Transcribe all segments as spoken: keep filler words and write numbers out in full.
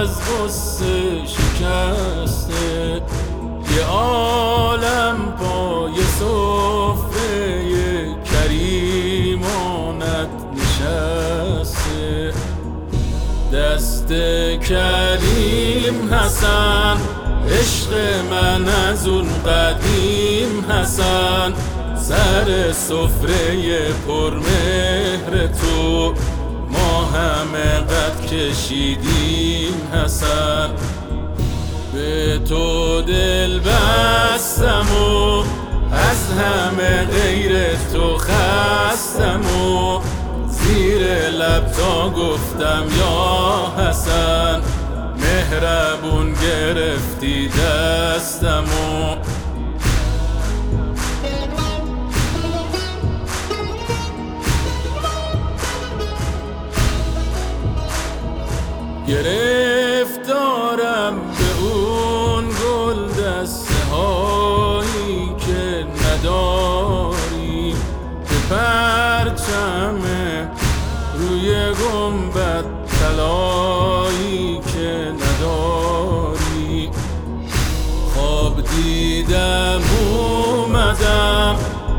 از غصه شکسته، یه عالم پای صفحه کریمانت نشسته. دست کریم حسن، عشق من از اون قدیم حسن، سر سفره پرمهر تو ما همه قد کشیدیم حسن. به تو دل بستم و از همه غیر تو خستم و زیر لب تا گفتم یا حسن، مهربون گرفتی دستم و گرفتارم به اون گل دسته هایی که نداری، به پرچم روی گنبد طلایی که نداری. خواب دیدم اومدم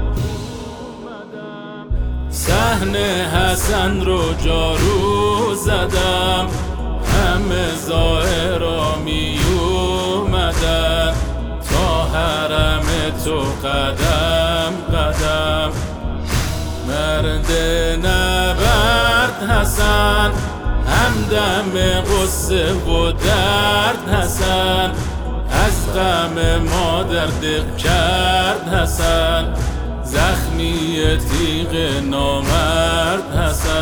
صحنه حسن رو جارو زدم، همه زائرا می اومدن تا حرم تو قدم قدم. مرد نبرد حسن، همدم غصه و درد حسن، از غم مادر دق کرد حسن، زخمی تیغ نامرد حسن.